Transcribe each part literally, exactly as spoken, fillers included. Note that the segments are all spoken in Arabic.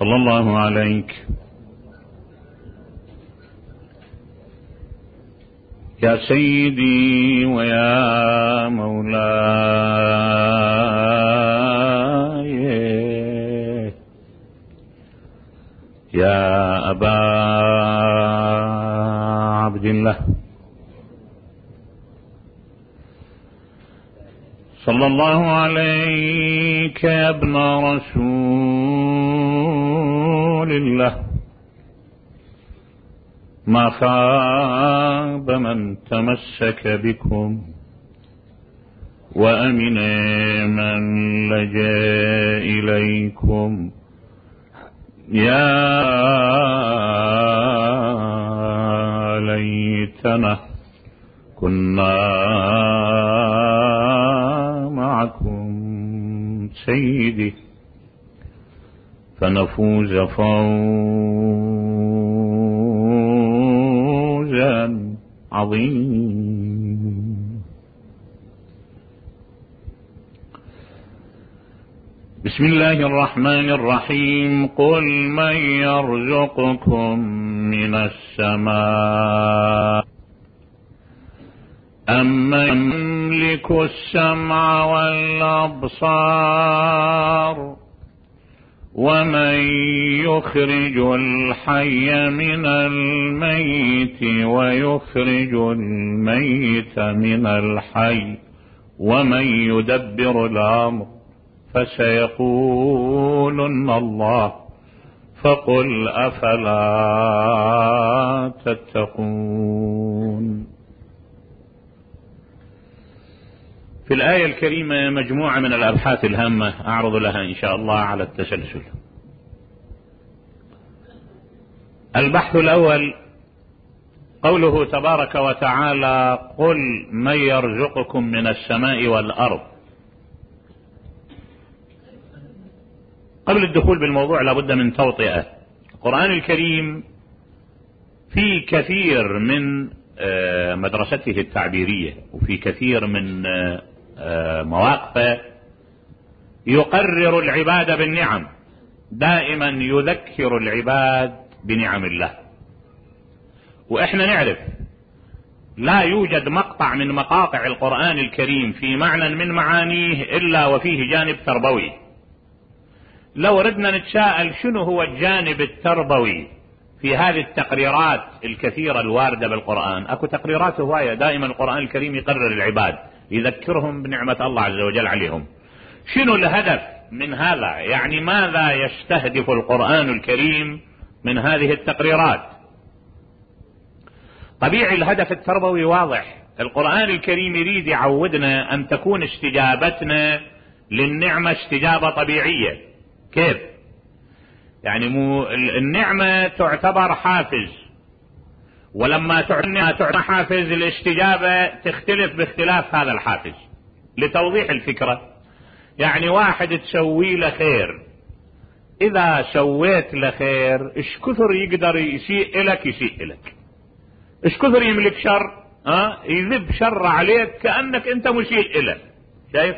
صلى الله عليك يا سيدي ويا مولاي يا أبا عبد الله صلى الله عليك يا ابن رسول الله. ما خاب من تمسك بكم وأمن من لجأ إليكم. يا ليتنا كنا معكم سيدي فنفوز فوزا عظيما. بسم الله الرحمن الرحيم. قل من يرزقكم من السماء أمن يملك السمع والأبصار ومن يخرج الحي من الميت ويخرج الميت من الحي ومن يدبر الأمر فسيقولن الله فقل أفلا تتقون. في الآية الكريمة مجموعة من الأبحاث الهامة أعرض لها إن شاء الله على التسلسل. البحث الأول قوله تبارك وتعالى قل من يرزقكم من السماء والأرض. قبل الدخول بالموضوع لابد من توطئة. القرآن الكريم في كثير من مدرسته التعبيرية وفي كثير من مواقفه يقرر العباد بالنعم، دائما يذكر العباد بنعم الله. وإحنا نعرف لا يوجد مقطع من مقاطع القرآن الكريم في معنى من معانيه إلا وفيه جانب تربوي. لو ردنا نتساءل شنو هو الجانب التربوي في هذه التقريرات الكثيرة الواردة بالقرآن، أكو تقريرات هواية. دائما القرآن الكريم يقرر العباد، يذكرهم بنعمة الله عز وجل عليهم. شنو الهدف من هذا؟ يعني ماذا يستهدف القرآن الكريم من هذه التقريرات؟ طبيعي الهدف التربوي واضح. القرآن الكريم يريد يعودنا أن تكون استجابتنا للنعمة استجابة طبيعية. كيف؟ يعني مو النعمة تعتبر حافز، ولما تعتبر حافز الاستجابة تختلف باختلاف هذا الحافز. لتوضيح الفكرة، يعني واحد تسوي له خير، إذا سويت له خير إيش كثر يقدر يسيء لك يسيء لك، إيش كثر يملك شر ها يذب شر عليك كأنك أنت مسيء له. شايف؟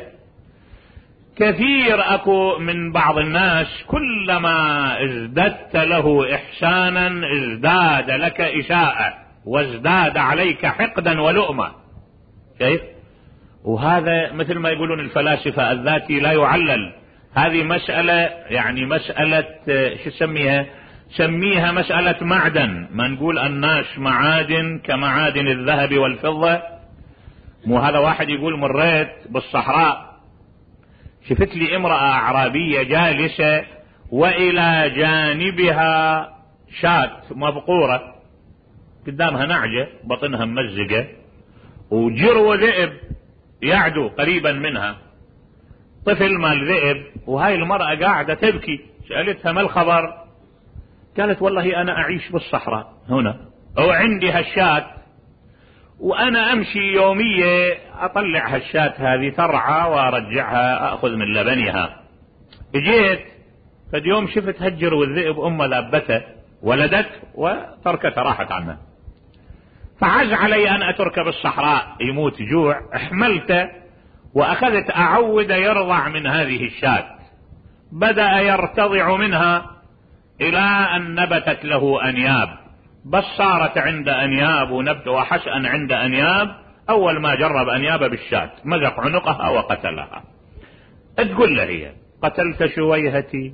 كثير أكو من بعض الناس كلما ازددت له إحسانا ازداد لك إساءة وازداد عليك حقدا ولؤمة. كيف؟ وهذا مثل ما يقولون الفلاسفة الذاتي لا يعلل. هذه مسألة يعني مسألة شو سميها؟ سميها مسألة معدن. ما نقول الناس معادن كمعادن الذهب والفضة. مو هذا واحد يقول مريت بالصحراء شفت لي امرأة أعرابية جالسة وإلى جانبها شاة مبقورة، قدامها نعجة بطنها ممزقة وجرو ذئب يعدو قريبا منها، طفل مال ذئب، وهاي المرأة قاعدة تبكي. سألتها ما الخبر؟ قالت والله أنا أعيش بالصحراء هنا وعندي هالشاة وأنا أمشي يومية أطلع هالشاة هذه ترعى وأرجعها أخذ من لبنها. اجيت فد يوم شفت هجر والذئب أم لابته ولدت وتركتها راحت عنها، فعز علي أن أترك بالصحراء يموت جوع. احملته وأخذت أعود يرضع من هذه الشاة، بدأ يرتضع منها إلى أن نبتت له أنياب، بس صارت عند أنياب ونبت وحشأ عند أنياب. أول ما جرب أنياب بالشاة مزق عنقها وقتلها. تقول له هي: قتلت شويهتي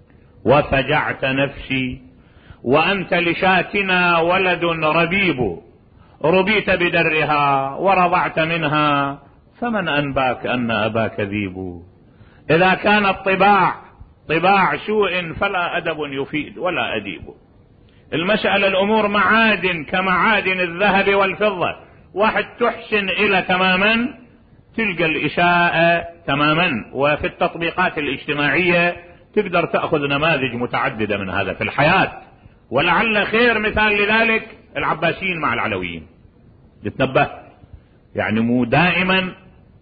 وفجعت نفسي، وأنت لشاتنا ولد ربيب، ربيت بدرها ورضعت منها، فمن أنباك أن أباك ذيب. إذا كانت طباع طباع سوء فلا أدب يفيد ولا أديب. المسألة الأمور معادن كمعادن الذهب والفضة، واحد تحسن إلى تماما تلقى الإساءة تماما. وفي التطبيقات الاجتماعية تقدر تأخذ نماذج متعددة من هذا في الحياة، ولعل خير مثال لذلك العباسيين مع العلويين. تتنبه يعني مو دائما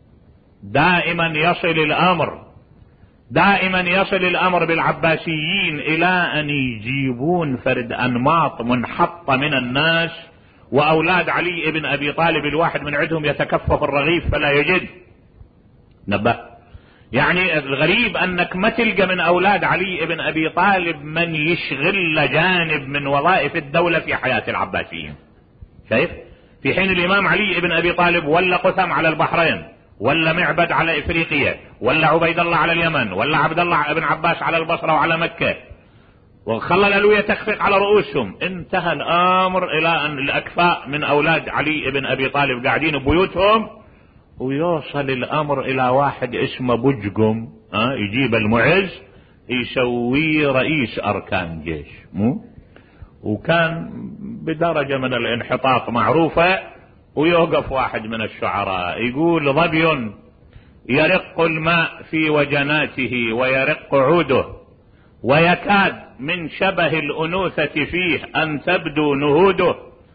دائما يصل الأمر دائما يصل الأمر بالعباسيين إلى أن يجيبون فرد أنماط منحطة من الناس، وأولاد علي بن أبي طالب الواحد من عندهم يتكفف الرغيف فلا يجد. نبه يعني الغريب أنك ما تلقى من أولاد علي بن أبي طالب من يشغل جانب من وظائف الدولة في حياة العباسيين. شايف؟ في حين الإمام علي بن أبي طالب ولا قثم على البحرين، ولا معبد على إفريقيا، ولا عبيد الله على اليمن، ولا عبد الله بن عباس على البصرة وعلى مكة، وخلى الألوية تخفق على رؤوسهم. انتهى الأمر إلى أن الأكفاء من أولاد علي بن أبي طالب قاعدين ببيوتهم، ويوصل الأمر إلى واحد اسمه بجقم ها يجيب المعز يسويه رئيس أركان جيش، مو وكان بدرجة من الانحطاط معروفة. ويوقف واحد من الشعراء يقول: ظبي يرق الماء في وجناته ويرق عوده، ويكاد من شبه الأنوثة فيه أن تبدو نهوده،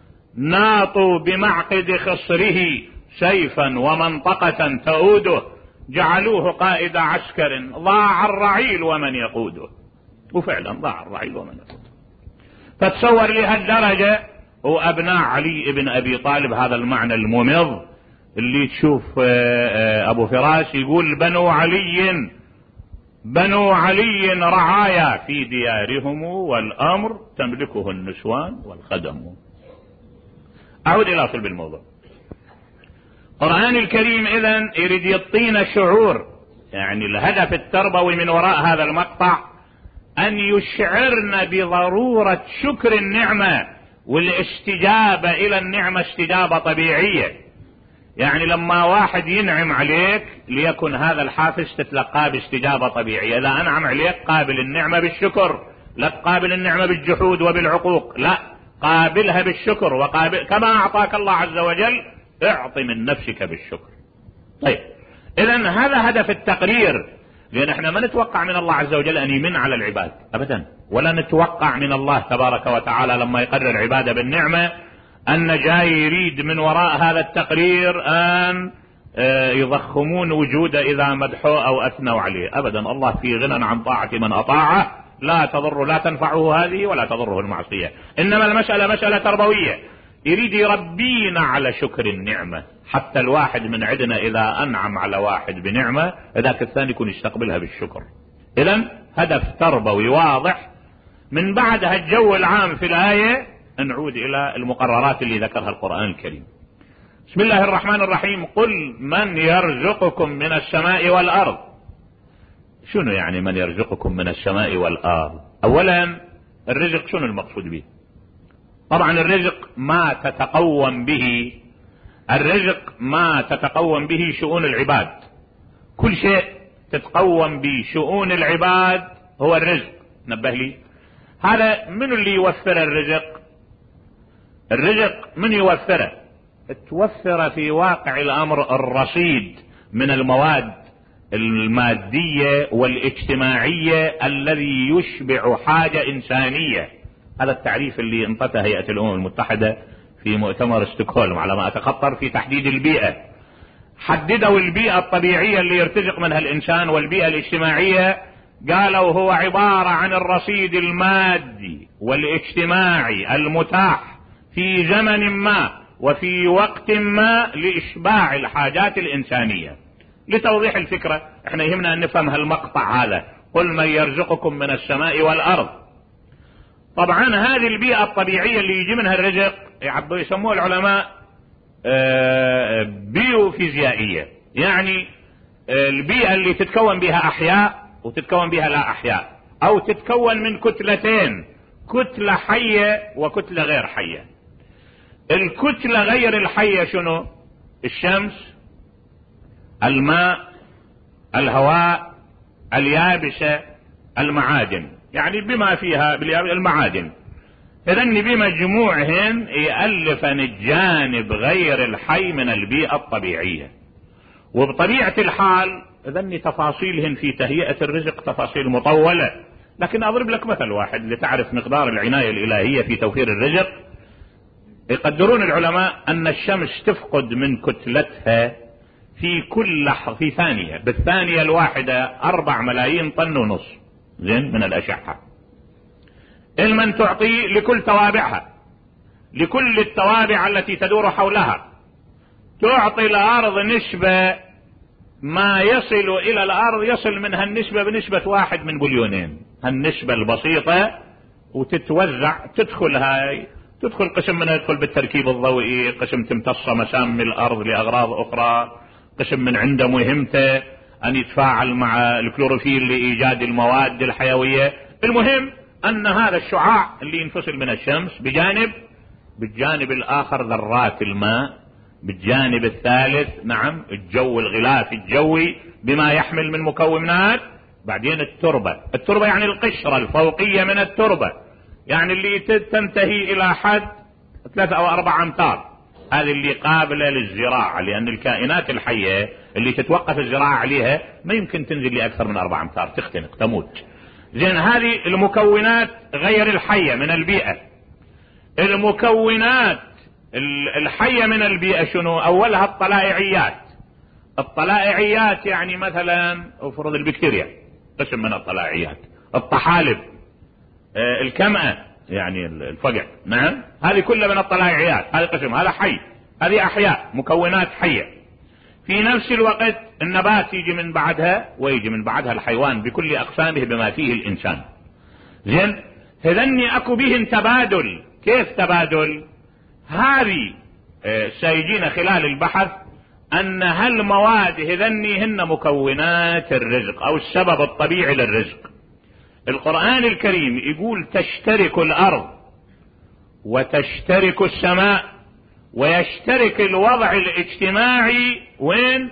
ناطوا بمعقد خصره سيفا ومنطقة تؤوده، جعلوه قائد عسكر ضاع الرعيل ومن يقوده. وفعلا ضاع الرعيل ومن يقوده. فتصور لهالدرجة وأبناء علي بن أبي طالب هذا المعنى الممض اللي تشوف أبو فراس يقول: بنو علي بنو علي رعايا في ديارهم، والأمر تملكه النسوان والخدم. أعود إلى صلب الموضوع. القرآن الكريم إذن يريد يعطينا شعور، يعني الهدف التربوي من وراء هذا المقطع أن يشعرنا بضرورة شكر النعمة والاستجابة إلى النعمة استجابة طبيعية. يعني لما واحد ينعم عليك ليكن هذا الحافز تتلقاه باستجابة طبيعية. إذا أنعم عليك قابل النعمة بالشكر، لا تقابل النعمة بالجحود وبالعقوق، لا قابلها بالشكر. وقابل كما أعطاك الله عز وجل اعط من نفسك بالشكر. طيب إذن هذا هدف التقرير، لأن احنا ما نتوقع من الله عز وجل أن يمن على العباد أبدا، ولا نتوقع من الله تبارك وتعالى لما يقرر عباده بالنعمة أن جاي يريد من وراء هذا التقرير أن يضخمون وجوده إذا مدحوه أو أثنوا عليه أبدا. الله في غنى عن طاعة من أطاعه، لا تضر لا تنفعه هذه ولا تضره المعصية. إنما المسألة مسألة تربوية، يريد يربينا على شكر النعمة. حتى الواحد من عندنا إذا أنعم على واحد بنعمة ذاك الثاني يكون يستقبلها بالشكر. إذن هدف تربوي واضح. من بعدها الجو العام في الآية نعود إلى المقررات اللي ذكرها القرآن الكريم. بسم الله الرحمن الرحيم: قل من يرزقكم من السماء والأرض. شنو يعني من يرزقكم من السماء والأرض؟ أولا الرزق شنو المقصود به؟ طبعا الرزق ما تتقوم به الرزق ما تتقوم به شؤون العباد. كل شيء تتقوم بشؤون العباد هو الرزق. نبه لي، هذا من اللي يوفر الرزق؟ الرزق من يوفره؟ توفر في واقع الأمر الرصيد من المواد المادية والاجتماعية الذي يشبع حاجة إنسانية. هذا التعريف اللي انطتها هيئة الأمم المتحدة في مؤتمر ستوكهولم على ما أتخطر في تحديد البيئة. حددوا البيئة الطبيعية اللي يرتزق منها الإنسان والبيئة الاجتماعية، قالوا هو عبارة عن الرصيد المادي والاجتماعي المتاح في زمن ما وفي وقت ما لإشباع الحاجات الإنسانية. لتوضيح الفكرة احنا يهمنا أن نفهم هالمقطع هذا: قل من يرزقكم من السماء والأرض. طبعا هذه البيئة الطبيعية اللي يجي منها الرزق يسموها العلماء بيوفيزيائية، يعني البيئة اللي تتكون بها أحياء وتتكون بها لا أحياء، أو تتكون من كتلتين، كتلة حية وكتلة غير حية. الكتلة غير الحية شنو؟ الشمس، الماء، الهواء، اليابسة، المعادن، يعني بما فيها المعادن. إذن بمجموعهن يألفن الجانب غير الحي من البيئة الطبيعية. وبطبيعة الحال إذن تفاصيلهن في تهيئة الرزق تفاصيل مطولة، لكن أضرب لك مثل واحد لتعرف مقدار العناية الإلهية في توفير الرزق. يقدرون العلماء أن الشمس تفقد من كتلتها في كل لحظة في ثانية، بالثانية الواحدة أربع ملايين طن ونص زين من الأشعة. المن تعطي لكل توابعها، لكل التوابع التي تدور حولها، تعطي الأرض نسبة ما يصل إلى الأرض يصل منها النسبة بنسبة واحد من بليونين، هالنسبة البسيطة، وتتوزع تدخل هاي تدخل قسم منها يدخل بالتركيب الضوئي، قسم تمتص مسام الأرض لأغراض أخرى، قسم من عنده مهمته أن يتفاعل مع الكلوروفيل لإيجاد المواد الحيوية. المهم أن هذا الشعاع اللي ينفصل من الشمس بجانب، بالجانب الآخر ذرات الماء، بالجانب الثالث نعم الجو الغلاف الجوي بما يحمل من مكونات، بعدين التربة. التربة يعني القشرة الفوقية من التربة، يعني اللي تنتهي إلى حد ثلاثة أو أربعة أمتار، هذه اللي قابلة للزراعة، لأن الكائنات الحية اللي تتوقف الزراعة عليها ما يمكن تنزل لأكثر من أربعة أمتار، تختنق تموت. زين هذه المكونات غير الحية من البيئة. المكونات الحية من البيئة شنو؟ أولها الطلائعيات. الطلائعيات يعني مثلا افرض البكتيريا قسم من الطلائعيات، الطحالب، الكمأة يعني الفقع، نعم هذه كلها من الطلائعيات، هذا قسم، هذا حي، هذه أحياء مكونات حية. في نفس الوقت النبات يجي من بعدها، ويجي من بعدها الحيوان بكل أقسامه بما فيه الإنسان. زين هذني أكو بهن تبادل. كيف تبادل؟ هذه سيجينا خلال البحث أن هالمواد هذني هن مكونات الرزق أو السبب الطبيعي للرزق. القرآن الكريم يقول تشترك الأرض وتشترك السماء ويشترك الوضع الاجتماعي، وين؟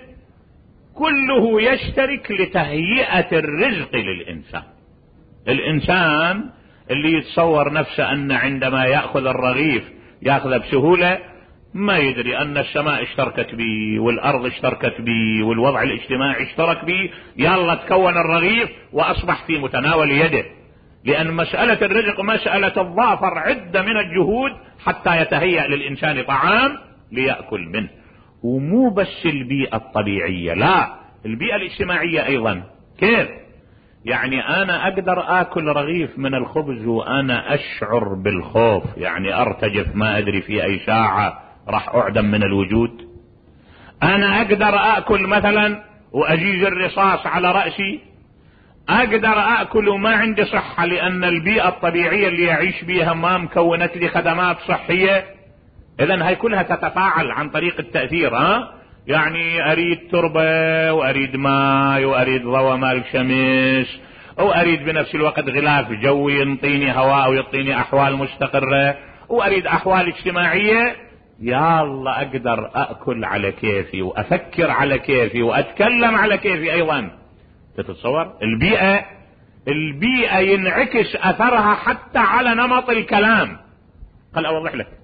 كله يشترك لتهيئة الرزق للإنسان. الإنسان اللي يتصور نفسه أن عندما يأخذ الرغيف يأخذ بسهولة، ما يدري أن السماء اشتركت به والأرض اشتركت به والوضع الاجتماعي اشترك به، يلا تكون الرغيف وأصبح في متناول يده. لأن مسألة الرزق مسألة تضافر عدة من الجهود حتى يتهيأ للإنسان طعام ليأكل منه. ومو بس البيئة الطبيعية، لا، البيئة الاجتماعية أيضا. كيف؟ يعني أنا أقدر آكل رغيف من الخبز وأنا أشعر بالخوف، يعني أرتجف ما أدري في أي ساعة راح أعدم من الوجود. أنا أقدر آكل مثلا وأجيز الرصاص على رأسي، أقدر آكل وما عندي صحة لأن البيئة الطبيعية اللي يعيش بيها ما مكونت لي خدمات صحية. إذن هاي كلها تتفاعل عن طريق التأثير. ها يعني أريد تربة وأريد ماء وأريد ضوء مال شمس، وأريد بنفس الوقت غلاف جوي ينطيني هواء ويعطيني أحوال مستقرة، وأريد أحوال اجتماعية. يا الله أقدر أأكل على كيفي وأفكر على كيفي وأتكلم على كيفي أيضا. تتصور البيئة البيئة ينعكس أثرها حتى على نمط الكلام. خل أوضح لك.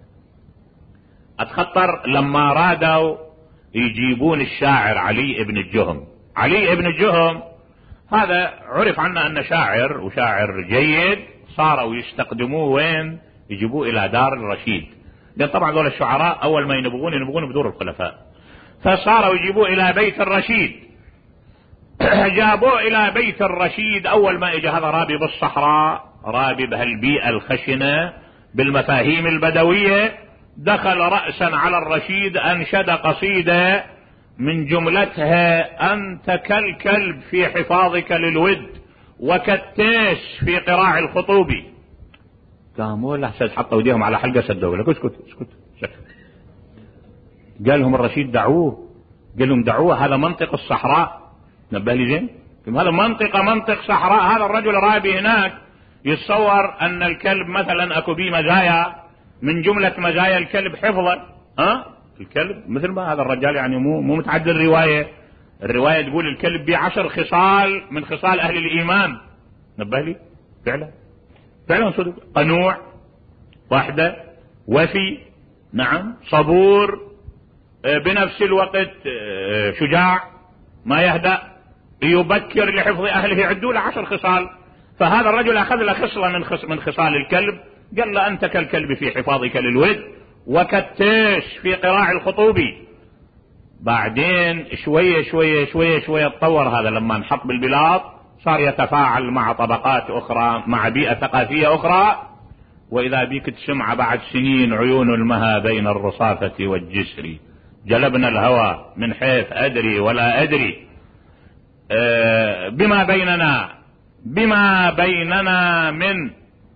أتخطر لما رادوا يجيبون الشاعر علي ابن الجهم. علي ابن الجهم هذا عرف عنه أنه شاعر وشاعر جيد، صاروا يستخدموه وين؟ يجيبوه إلى دار الرشيد، لأن طبعا دول الشعراء أول ما ينبغون ينبغون بدور الخلفاء، فصاروا يجيبوه إلى بيت الرشيد. جابوه إلى بيت الرشيد. أول ما إجا هذا رابي بالصحراء، رابي بهالبيئة الخشنة بالمفاهيم البدوية، دخل رأسا على الرشيد، أنشد قصيدة من جملتها: أنت كالكلب في حفاظك للود وكالتيس في قراع الخطوب. قاموا له حطوا ايديهم على حلقه سدوا لك اسكت اسكت اسكت. قال لهم الرشيد دعوه، قال لهم دعوه، هذا منطق الصحراء. نبه لي زين، هذا منطقه منطق صحراء. هذا الرجل رابي هناك يتصور ان الكلب مثلا اكو بيه مزايا، من جمله مزايا الكلب حفظه. ها الكلب مثل ما هذا الرجال يعني مو مو متعدل الروايه. الروايه تقول الكلب بيه عشر خصال من خصال اهل الايمان. نبه لي فعلا فعلا صدق. قنوع واحده، وفي، نعم، صبور، بنفس الوقت شجاع، ما يهدأ، يبكر لحفظ اهله، عدوا له عشر خصال. فهذا الرجل اخذ له خصله من خص من خصال الكلب، قال له انت كالكلب في حفاظك للود وكالتيش في قراع الخطوب. بعدين شويه شويه شويه شويه تطور هذا، لما انحط بالبلاط صار يتفاعل مع طبقات اخرى، مع بيئه ثقافيه اخرى. واذا بيك تسمع بعد سنين عيون المها بين الرصافه والجسر، جلبنا الهوى من حيث ادري ولا ادري. أه بما بيننا بما بيننا من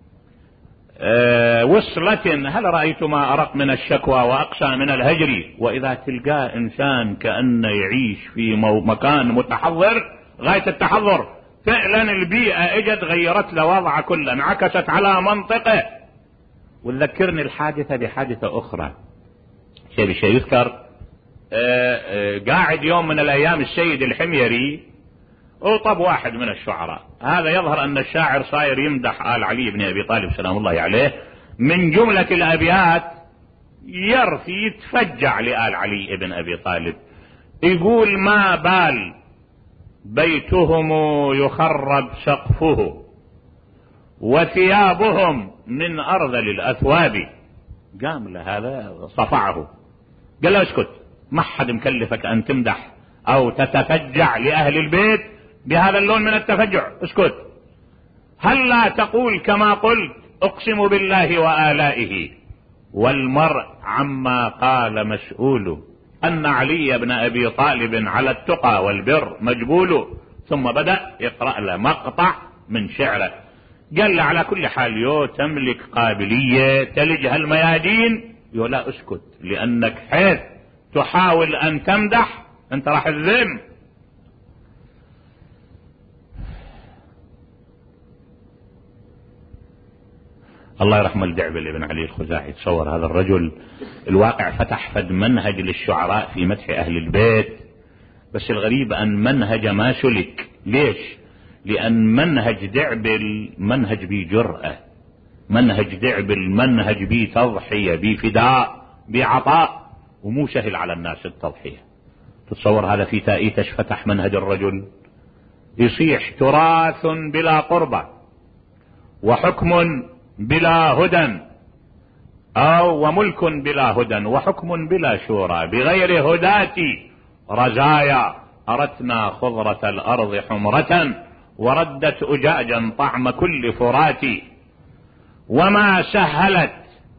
أه وصلة، هل رأيت ما أرق من الشكوى وأقسى من الهجر. وإذا تلقاه إنسان كأنه يعيش في مكان متحضر غاية التحضر. فعلا البيئة اجت غيرت له وضعه كله، انعكست على منطقه. وتذكرني الحادثة بحادثة أخرى. شيء بشيء يذكر، أه أه قاعد يوم من الأيام السيد الحميري وطب واحد من الشعراء. هذا يظهر أن الشاعر صاير يمدح آل علي بن أبي طالب سلام الله عليه. من جملة الأبيات يرثي يتفجع لآل علي بن أبي طالب، يقول ما بال بيتهم يخرب سقفه وثيابهم من أرذل الأثواب. قام له هذا صفعه، قال له اسكت، ما حد مكلفك أن تمدح أو تتفجع لأهل البيت بهذا اللون من التفجع، اسكت. هل لا تقول كما قلت اقسم بالله وآلائه والمرء عما قال مسؤول، أن علي بن أبي طالب على التقى والبر مجبول. ثم بدأ يقرأ له مقطع من شعره. قال له على كل حال يو تملك قابلية تلج هالميادين، يو لا اسكت، لأنك حيث تحاول أن تمدح أنت راح تذم. الله يرحمه الدعبل ابن علي الخزاعي. تصور هذا الرجل الواقع فتح فد منهج للشعراء في مدح أهل البيت، بس الغريب أن منهج ما سلك. ليش؟ لأن منهج دعبل منهج بي جرأة، منهج دعبل منهج بي تضحية، بي فداء، بي عطاء، ومو سهل على الناس التضحية. تتصور هذا في تأيتش فتح منهج الرجل، يصيح تراث بلا قربة وحكم بلا هدى، أو وملك بلا هدى وحكم بلا شورى، بغير هداتي رزايا أرتنا خضرة الأرض حمرة وردت أجاجا طعم كل فراتي. وما سهلت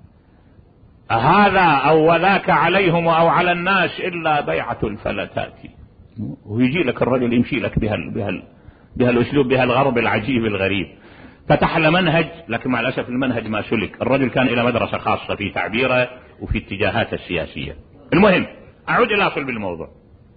هذا أو وذاك عليهم أو على الناس إلا بيعة الفلتات. ويجي لك الرجل يمشي لك بهال بهال بهالأسلوب بهالغرب العجيب الغريب. فتح له منهج، لكن مع الأسف المنهج ما سلك. الرجل كان إلى مدرسة خاصة في تعبيره وفي اتجاهات السياسية. المهم أعود إلى صلب الموضوع.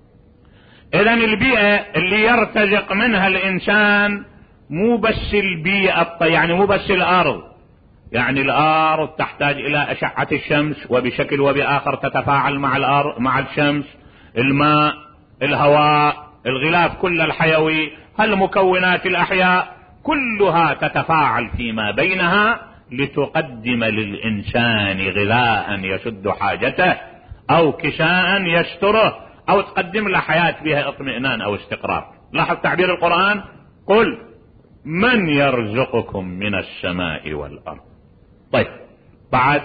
إذن البيئة اللي يرتزق منها الإنسان مو بس البيئة، يعني مو بس الأرض، يعني الأرض تحتاج إلى أشعة الشمس وبشكل وبآخر تتفاعل مع الأرض مع الشمس، الماء، الهواء، الغلاف كل الحيوي، المكونات الأحياء كلها تتفاعل فيما بينها لتقدم للإنسان غذاء يسد حاجته أو كساء يستره أو تقدم له حياة فيها اطمئنان أو استقرار. لاحظ تعبير القرآن، قل من يرزقكم من السماء والأرض. طيب بعد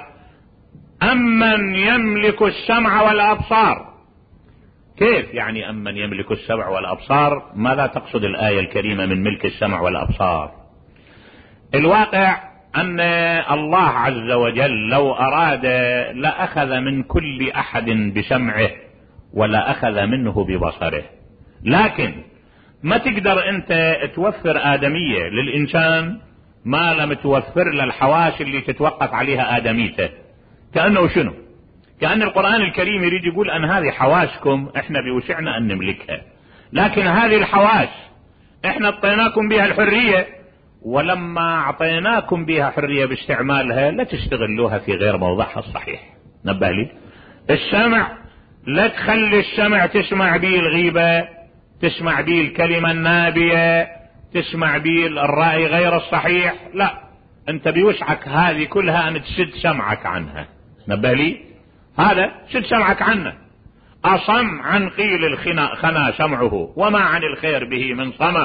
أمن يملك السمع والأبصار. كيف يعني أمن يملك السمع والأبصار؟ ماذا تقصد الآية الكريمة من ملك السمع والأبصار؟ الواقع أن الله عز وجل لو أراد لأخذ من كل أحد بسمعه ولا أخذ منه ببصره، لكن ما تقدر أنت توفر آدمية للإنسان ما لم توفر له الحواشي اللي تتوقف عليها آدميته. كأنه شنو؟ كأن القرآن الكريم يريد يقول أن هذه حواشكم احنا بوسعنا أن نملكها، لكن هذه الحواش احنا اعطيناكم بها الحرية، ولما اعطيناكم بها حرية باستعمالها لا تستغلوها في غير موضعها الصحيح. نبه لي السمع، لا تخلي السمع تسمع به الغيبة، تسمع به الكلمة النابية، تسمع به الرأي غير الصحيح، لا، انت بيوسعك هذه كلها ان تسد سمعك عنها. نبه لي هذا سد سمعك عنه. أصم عن قيل الخنا خنا سمعه وما عن الخير به من صمم.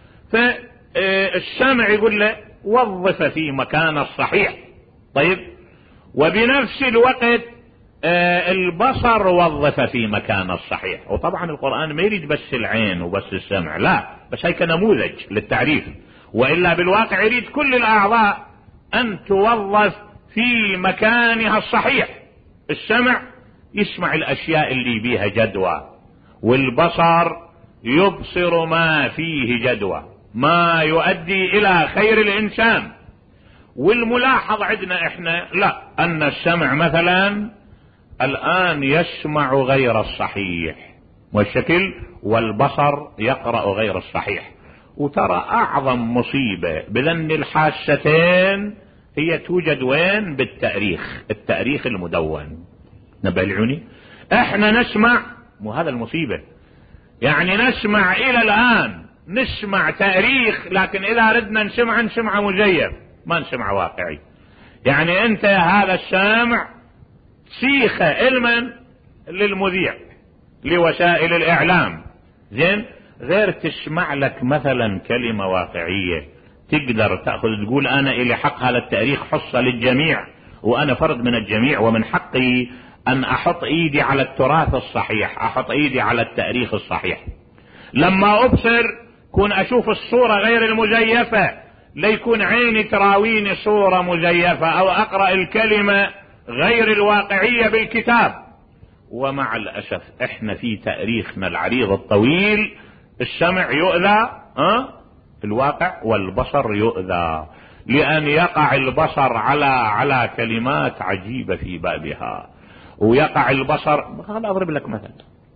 فالسمع يقول له وظف في مكان الصحيح. طيب، وبنفس الوقت البصر وظف في مكان الصحيح. وطبعا القرآن ما يريد بس العين وبس السمع، لا، بس هيك نموذج للتعريف، وإلا بالواقع يريد كل الأعضاء أن توظف في مكانها الصحيح. السمع يسمع الأشياء اللي بيها جدوى، والبصر يبصر ما فيه جدوى، ما يؤدي إلى خير الإنسان. والملاحظ عندنا احنا لا، أن السمع مثلا الآن يسمع غير الصحيح والشكل، والبصر يقرأ غير الصحيح. وترى أعظم مصيبة بذن الحاستين هي توجد وين؟ بالتاريخ، التاريخ المدون. نبلعني احنا نسمع، وهذا المصيبة، يعني نسمع الى الان نسمع تاريخ، لكن اذا ردنا نسمع نسمع مزيف، ما نسمع واقعي. يعني انت هذا السامع سيخة علما للمذيع لوسائل الاعلام، زين، غير تسمع لك مثلا كلمة واقعية تقدر تأخذ تقول انا الي حق هذا التاريخ حصة للجميع، وانا فرد من الجميع، ومن حقي ان احط ايدي على التراث الصحيح، احط ايدي على التاريخ الصحيح. لما ابصر كون اشوف الصورة غير المزيفة، ليكون عيني تراويني صورة مزيفة، او اقرأ الكلمة غير الواقعية بالكتاب. ومع الاسف احنا في تاريخنا العريض الطويل السمع يؤذى أه؟ الواقع، والبصر يؤذى، لان يقع البصر على على كلمات عجيبة في بابها، ويقع البصر. هذا اضرب لك مثل،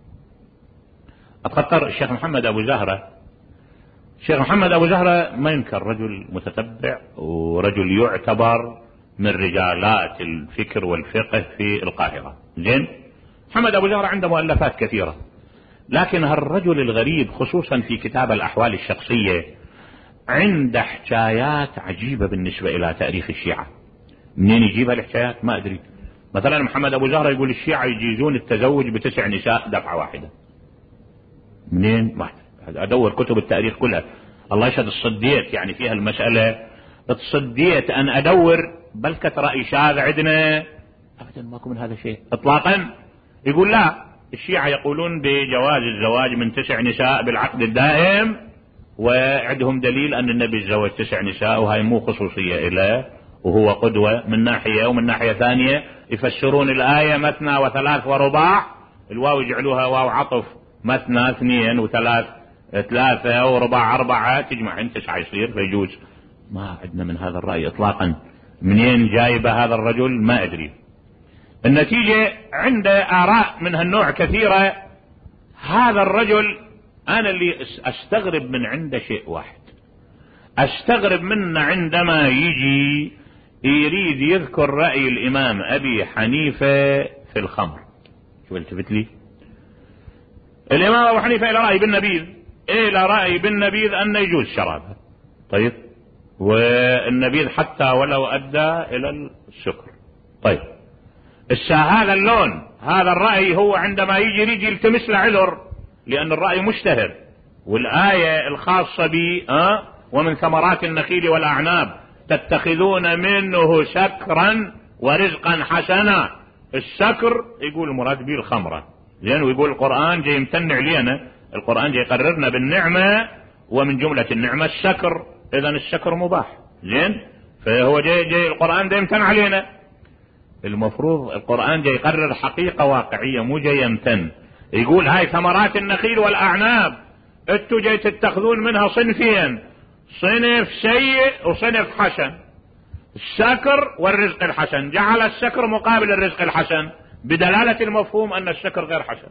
اتخطر الشيخ محمد ابو زهرة. الشيخ محمد ابو زهرة ما ينكر رجل متتبع، ورجل يعتبر من رجالات الفكر والفقه في القاهرة، زين. محمد ابو زهرة عنده مؤلفات كثيرة، لكن هالرجل الغريب خصوصا في كتاب الاحوال الشخصية عنده حكايات عجيبة بالنسبة الى تاريخ الشيعة. منين يجيب هالحكايات؟ ما ادري. مثلا محمد ابو زهرة يقول الشيعة يجيزون التزوج بتسع نساء دفعة واحدة. منين؟ ما ادور كتب التاريخ كلها، الله يشهد الصديت يعني فيها المسألة، الصديت ان ادور، بل كترأي شاذ عندنا ابدا ماكو من هذا شيء اطلاقا. يقول لا، الشيعة يقولون بجواز الزواج من تسع نساء بالعقد الدائم، وعندهم دليل ان النبي تزوج تسع نساء، وهي مو خصوصية له، وهو قدوة من ناحية، ومن ناحية ثانية يفسرون الآية مثنى وثلاث ورباع، الواو يجعلوها واو عطف، مثنى اثنين وثلاث ثلاثة ورباع أربعة، تجمع انت تسعة يصير، فيجوز. ما عندنا من هذا الرأي إطلاقا. منين جايبه هذا الرجل؟ ما أدري. النتيجة عنده آراء من هالنوع كثيرة. هذا الرجل أنا اللي أستغرب من عنده شيء واحد، أستغرب منه عندما يجي يريد يذكر رأي الإمام أبي حنيفة في الخمر. شو التفت لي؟ الإمام أبو حنيفة إلى رأي بالنبيذ، إلى رأي بالنبيذ أن يجوز شرابها. طيب، والنبيذ حتى ولو أدى إلى السكر. طيب، هذا اللون، هذا الرأي هو عندما يجي يريد يلتمس له عذر، لأن الرأي مشتهر، والآية الخاصة به أه؟ ومن ثمرات النخيل والأعناب تتخذون منه سكرا ورزقا حسنا. السكر يقول المراد به الخمرة، زين، ويقول القرآن جاي يمتن علينا، القرآن جاي يقررنا بالنعمة، ومن جملة النعمة السكر، إذن السكر مباح، زين، فهو جاي جاي القرآن جاي يمتن علينا. المفروض القرآن جاي يقرر حقيقة واقعية، مو جاي يمتن. يقول هاي ثمرات النخيل والأعناب، انتوا جاي تتخذون منها صنفين، صنف سيء وصنف حسن. السكر والرزق الحسن، جعل السكر مقابل الرزق الحسن بدلالة المفهوم أن السكر غير حسن.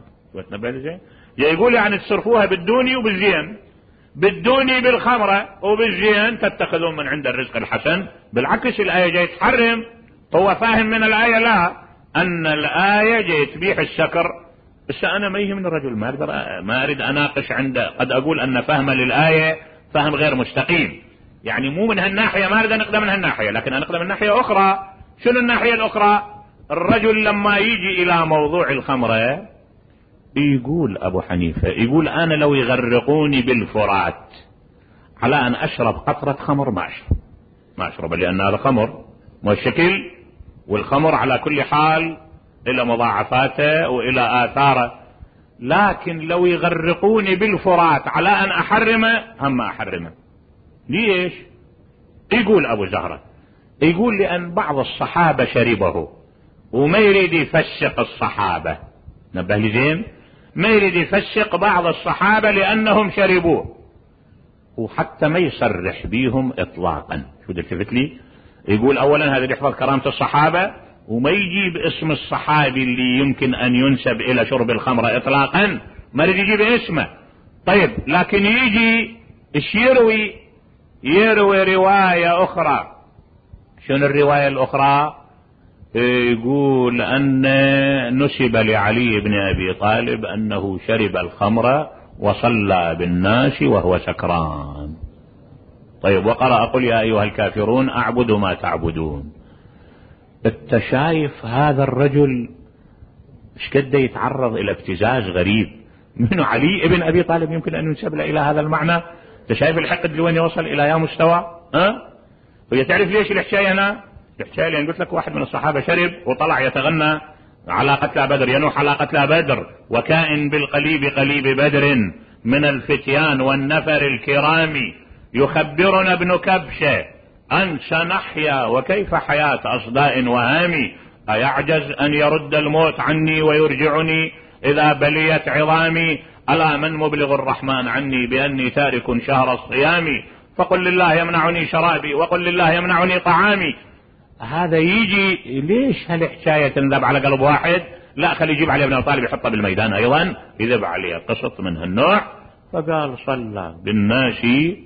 يقول يعني تصرفوها بالدوني وبالزين، بالدوني بالخمرة وبالزين تتخذون من عند الرزق الحسن. بالعكس الآية جاي تحرم. هو فاهم من الآية لا، أن الآية جاي تبيح السكر. بس أنا ما يهمني الرجل، ما أقدر ما أريد أناقش عنده. قد أقول أن فهم للآية فهم غير مستقيم، يعني مو من هالناحية ما أريد نقدم من هالناحية، لكن أنقدم من ناحية أخرى. شنو الناحية الأخرى؟ الرجل لما يجي إلى موضوع الخمرة يقول أبو حنيفة، يقول أنا لو يغرقوني بالفرات على أن أشرب قطرة خمر ما أشرب، ما أشرب لأن هذا خمر والشكل، والخمر على كل حال إلى مضاعفاته وإلى آثاره. لكن لو يغرقوني بالفرات على أن أحرمه هم أحرمه. ليش؟ يقول أبو زهرة، يقول لأن بعض الصحابة شربه وما يريد يفسق الصحابة. نبه لي زين، ما يريد يفسق بعض الصحابة لأنهم شربوه، وحتى ما يصرح بيهم إطلاقا. شو تلتفت لي؟ يقول أولا هذا يحفظ كرامة الصحابة، وما يجيب اسم الصحابي اللي يمكن أن ينسب إلى شرب الخمر إطلاقا، ما يريد يجيب اسمه. طيب لكن يجي ايش يروي؟ يروي رواية أخرى. شنو الرواية الأخرى؟ يقول أن نسب لعلي بن أبي طالب أنه شرب الخمر وصلى بالناس وهو سكران. طيب وقرأ قل يا أيها الكافرون أعبد ما تعبدون. انت شايف هذا الرجل ايش قد يتعرض إلى ابتزاز غريب منه؟ علي بن أبي طالب يمكن أن ينسب له إلى هذا المعنى. انت شايف الحقد لوين يوصل إلى يا مستوى؟ ها؟ وهي تعرف ليش الحكاية هنا؟ الحكاية لأن قلت لك واحد من الصحابة شرب وطلع يتغنى على قتلى بدر، ينوح على قتلى بدر، وكائن بالقليب قليب بدر من الفتيان والنفر الكرام، يخبرنا ابن كبشة أن سنحيا وكيف حياة أصداء وهام، أيعجز أن يرد الموت عني ويرجعني إذا بليت عظامي، ألا من مبلغ الرحمن عني بأني تارك شهر الصيام، فقل لله يمنعني شرابي وقل لله يمنعني طعامي. هذا يجي ليش هالحكاية تنذب على قلب واحد؟ لا خلي يجيب علي ابن أبي طالب يحطه بالميدان أيضا يذب عليه قسط من هالنوع. فقال صلى بالناس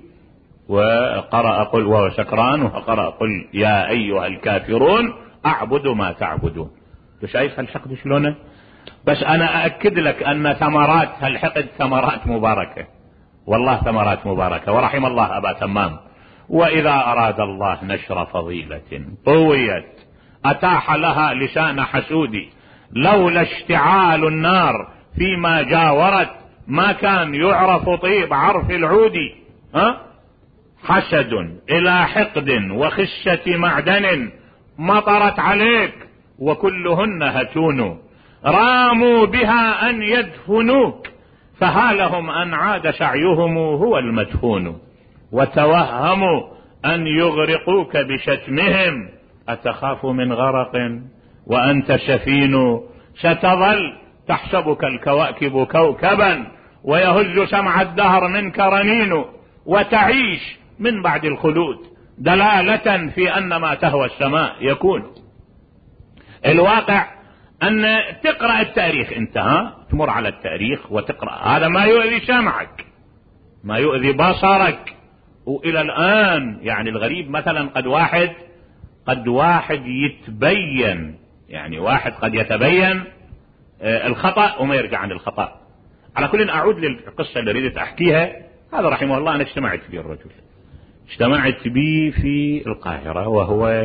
وقرأ قل وهو سكران، وقرأ قل يا أيها الكافرون أعبد ما تعبدون. شايف هالحقد شلونه؟ بس أنا أأكد لك أن ثمرات هالحقد ثمرات مباركة، والله ثمرات مباركة، ورحم الله أبا تمام. وإذا أراد الله نشر فضيلة طويت أتاح لها لسان حسودي، لولا اشتعال النار فيما جاورت ما كان يعرف طيب عرف العود. ها؟ حسد إلى حقد وخشة معدن مطرت عليك وكلهن هتون، راموا بها أن يدفنوك فها لهم أن عاد سعيهم هو المدفون، وتوهموا أن يغرقوك بشتمهم أتخاف من غرق وأنت سفين، ستظل تحسبك الكواكب كوكبا ويهز سمع الدهر منك رنين، وتعيش من بعد الخلود دلالة في أن ما تهوى السماء يكون. الواقع أن تقرأ التاريخ انت، ها؟ تمر على التاريخ وتقرأ، هذا ما يؤذي سمعك ما يؤذي بصرك. وإلى الآن يعني الغريب مثلا قد واحد قد واحد يتبين، يعني واحد قد يتبين الخطأ وما يرجع عن الخطأ. على كل أعود للقصة اللي ريدت أحكيها. هذا رحمه الله أنا اجتمعت به الرجل، اجتمعت به في القاهرة، وهو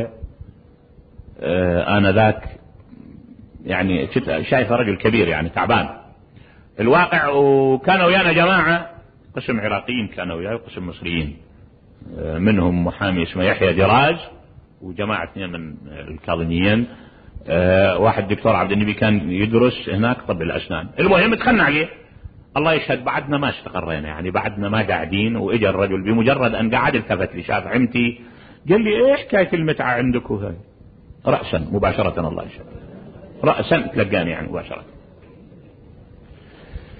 آه آنذاك يعني شايف رجل كبير يعني تعبان. الواقع وكانوا ويانا جماعة قسم عراقيين، كانوا وياي وقسم مصريين، آه منهم محامي اسمه يحيى دراج، وجماعة اثنين من الكاظميين، آه واحد دكتور عبد النبي كان يدرس هناك طب الأسنان. المهم دخلنا عليه، الله يشهد بعدنا ما استقرينا، يعني بعدنا ما قاعدين. واجا الرجل بمجرد ان قعد التفت لي شاف عمتي قال لي ايه حكايه المتعه عندك وهاي؟ راسا مباشره الله يشهد، راسا تلقاني يعني مباشره.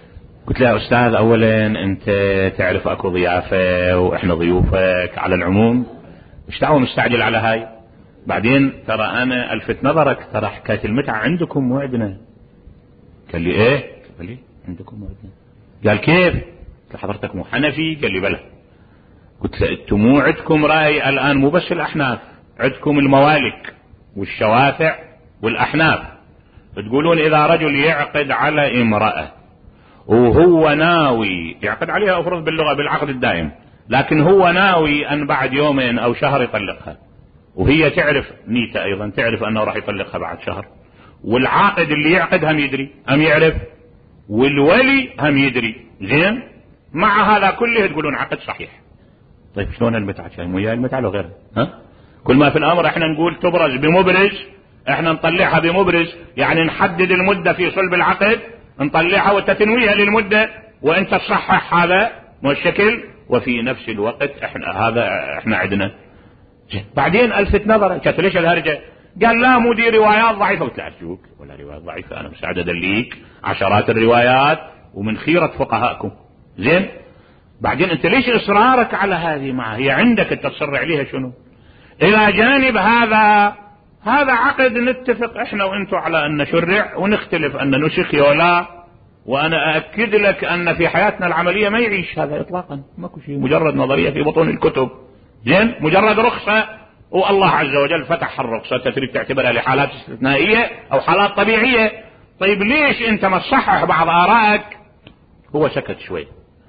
قلت له يا أستاذ أولا أنت تعرف أكو ضيافة وإحنا ضيوفك على العموم، إيش دعوة مستعجل على هاي؟ بعدين ترى أنا ألفت نظرك ترى حكاية المتعة عندكم مو عندنا. قال لي إيه؟ قال لي عندكم مو عندنا. قال كيف؟ قلت له حضرتك مو حنفي؟ قال لي بلى. قلت له أنتم مو عندكم رأي الآن مو بس الأحناف، عندكم الموالك والشوافع والأحناف، تقولون إذا رجل يعقد على امرأة وهو ناوي يعقد عليها أفرض باللغة بالعقد الدائم، لكن هو ناوي أن بعد يومين أو شهر يطلقها، وهي تعرف نيته أيضا، تعرف أنه راح يطلقها بعد شهر، والعاقد اللي يعقد هم يدري هم يعرف، والولي هم يدري، زين، مع هذا كله تقولون عقد صحيح. طيب شلون المتعة؟ شايف وياي المتعة لو غيرها؟ ها؟ كل ما في الأمر احنا نقول تبرز بمبرز، احنا نطلعها بمبرز، يعني نحدد المدة في صلب العقد، نطلعها وتتنويها للمدة وانت تصحح هذا مو الشكل، وفي نفس الوقت احنا هذا احنا عندنا. بعدين الفت نظر، قلت ليش الهرجة؟ قال لا مو دي روايات ضعيفة. قلت له ارجوك ولا روايات ضعيفة، انا مساعد ادليك عشرات الروايات ومن خيرة فقهاءكم، زين. بعدين انت ليش اصرارك على هذه؟ معها هي عندك انت تصر عليها شنو؟ الى جانب هذا هذا عقد نتفق احنا وانتو على ان نشرع، ونختلف ان نشخ ولا، وانا ااكد لك ان في حياتنا العملية ما يعيش هذا اطلاقا، ماكو شيء، مجرد نظرية في بطون الكتب، زين، مجرد رخصة، والله عز وجل فتح الرخصة، تريد تعتبرها لحالات استثنائية او حالات طبيعية. طيب ليش انت ما تصحح بعض ارائك؟ هو سكت شوي